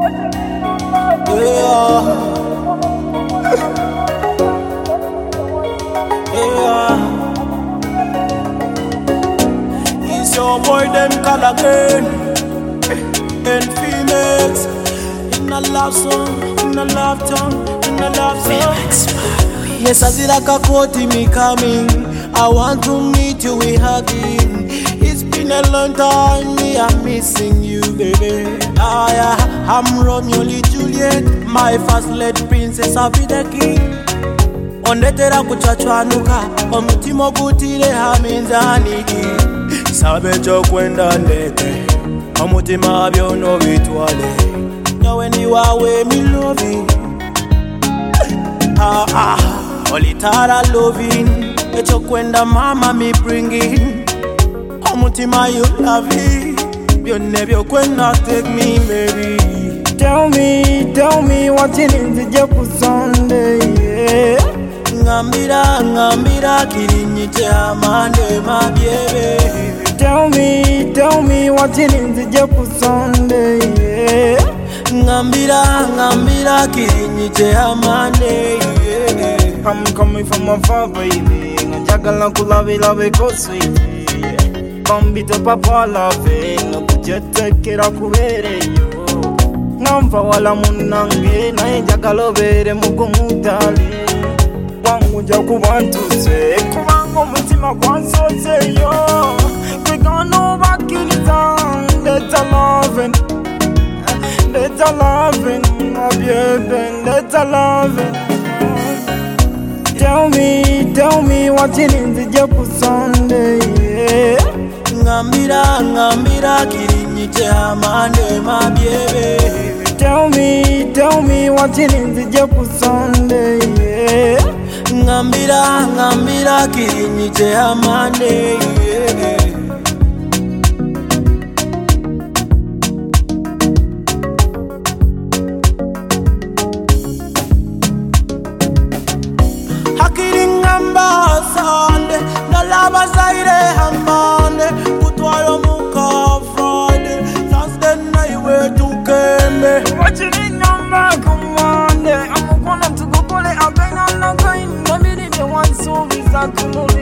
It's your boy them call again. And females in a love song, in a love tongue, in a love song. Yes, I see like a quote me coming. I want to meet you, we hugging. It's been a long time, me I'm missing you, baby. Ah, yeah. I'm Romeo and Juliet, my first lady princess, I'll be the king. Ondetera kuchachwanuka, omutima gutire haminzaniki. Sabe chokwenda ndete, omutima byono bitwale. Nyawe ni wawe mi loving. Olitara loving, echokwenda mama mi bringing. Omutima you love it, byonne kwenda take me baby. Tell me what you need to do Sunday, yeah. Ngambira kirinyite amande my baby. Tell me what you need to do Sunday, yeah. Ngambira kirinyite amande, yeah. I'm coming from afar, baby. Njagala kulabira ko sweet. Bambito papa love, nokujetekera kubereyo. Namva wala munange, naye njagala obere mugumutali. Wanguja kubantuse, kubanga omutima gwansozeyo. Tegano bakiriza, ndeta loving, my baby, ndeta loving. Tell me what you need to do Sunday, yeah. Ngambira kirinyite amande my baby. Tell me what you need to do Sunday, yeah. Ngambira kirinyite amande, yeah. Sande, na lava zaire hamande, kutwayo muka Friday, Thursday night we tukembe. Watching in number commande, I'm gonna to go call it a bang on the kind. Maybe they want so visa to